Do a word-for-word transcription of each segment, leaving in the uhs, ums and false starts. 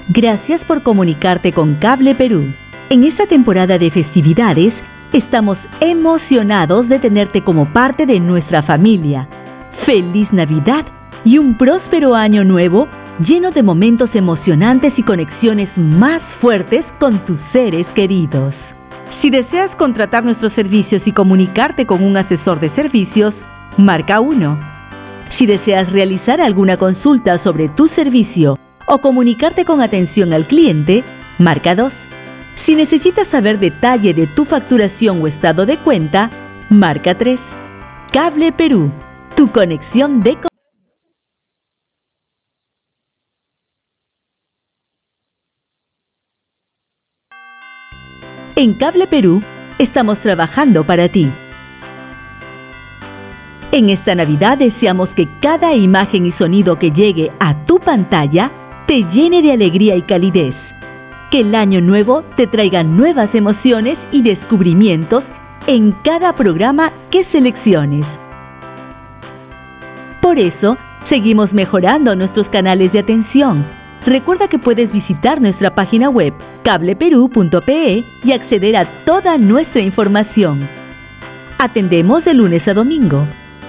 Gracias por comunicarte con Cable Perú. En esta temporada de festividades, estamos emocionados de tenerte como parte de nuestra familia. ¡Feliz Navidad y un próspero año nuevo lleno de momentos emocionantes y conexiones más fuertes con tus seres queridos! Si deseas contratar nuestros servicios y comunicarte con un asesor de servicios, marca uno. Si deseas realizar alguna consulta sobre tu servicio o comunicarte con atención al cliente, marca dos. Si necesitas saber detalle de tu facturación o estado de cuenta, marca tres. Cable Perú, tu conexión de... En Cable Perú, estamos trabajando para ti. En esta Navidad deseamos que cada imagen y sonido que llegue a tu pantalla te llene de alegría y calidez. Que el año nuevo te traiga nuevas emociones y descubrimientos en cada programa que selecciones. Por eso, seguimos mejorando nuestros canales de atención. Recuerda que puedes visitar nuestra página web cable perú punto pe y acceder a toda nuestra información. Atendemos de lunes a domingo.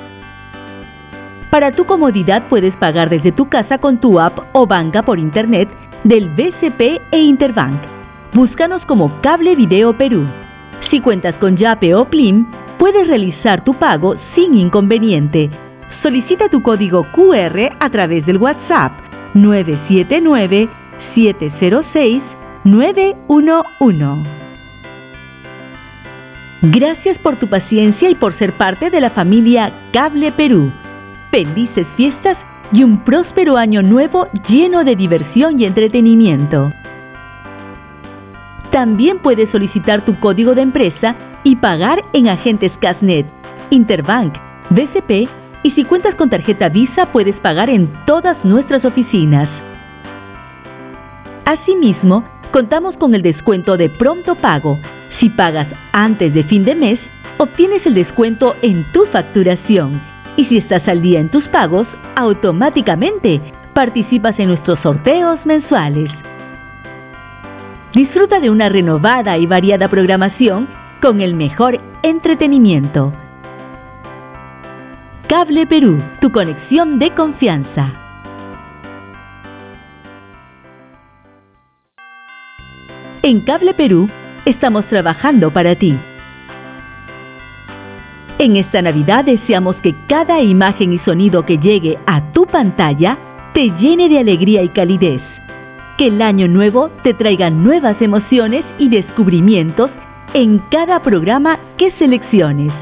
Para tu comodidad puedes pagar desde tu casa con tu app o banca por internet del B C P e Interbank. Búscanos como Cable Video Perú. Si cuentas con Yape o Plim, puedes realizar tu pago sin inconveniente. Solicita tu código Q R a través del WhatsApp nueve siete nueve, siete cero seis, nueve uno uno. Gracias por tu paciencia y por ser parte de la familia Cable Perú. Felices fiestas y un próspero año nuevo lleno de diversión y entretenimiento. También puedes solicitar tu código de empresa y pagar en agentes Casnet, Interbank, B C P y si cuentas con tarjeta Visa puedes pagar en todas nuestras oficinas. Asimismo, contamos con el descuento de pronto pago. Si pagas antes de fin de mes, obtienes el descuento en tu facturación. Y si estás al día en tus pagos, automáticamente participas en nuestros sorteos mensuales. Disfruta de una renovada y variada programación con el mejor entretenimiento. Cable Perú, tu conexión de confianza. En Cable Perú, estamos trabajando para ti. En esta Navidad deseamos que cada imagen y sonido que llegue a tu pantalla te llene de alegría y calidez. Que el año nuevo te traiga nuevas emociones y descubrimientos en cada programa que selecciones.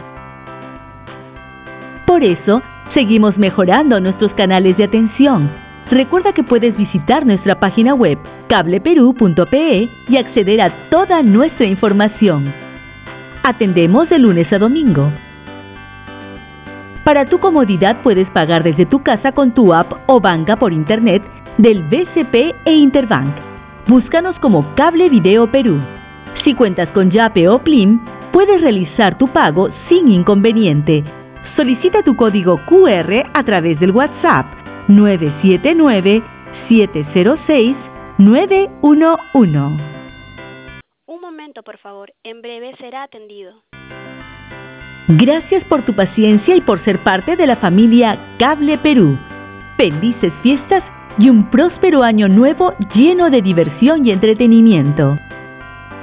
Por eso, seguimos mejorando nuestros canales de atención. Recuerda que puedes visitar nuestra página web cable perú punto pe y acceder a toda nuestra información. Atendemos de lunes a domingo. Para tu comodidad puedes pagar desde tu casa con tu app o banca por internet del B C P e Interbank. Búscanos como Cable Video Perú. Si cuentas con Yape o Plim, puedes realizar tu pago sin inconveniente. Solicita tu código Q R a través del WhatsApp nueve siete nueve, siete cero seis, nueve uno uno. Un momento, por favor. En breve será atendido. Gracias por tu paciencia y por ser parte de la familia Cable Perú. Felices fiestas y un próspero año nuevo lleno de diversión y entretenimiento.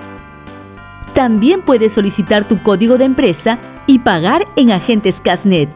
También puedes solicitar tu código de empresa y pagar en agentes Casnet,